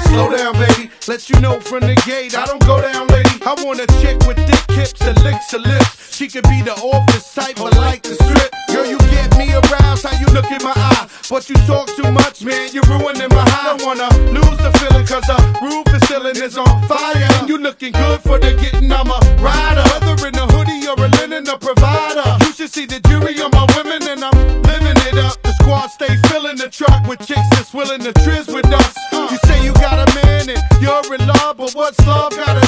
Slow down, baby, let you know from the gate I don't go down, lady. I want a chick with thick hips and licks her lips. She could be the office type, but like the strip. Girl, you get me aroused, how you look in my eye. But you talk too much, man, you're ruining my high. I don't wanna lose the feeling, cause the roof is ceiling is on fire. And you looking good for the getting, I'm a rider. Whether in a hoodie or a linen, a provider. You should see the jury on my women, and I'm living it up. The squad stay filling the truck with chicks that's willing to trizz with us. You say you got a man and you're in love, but what's love got a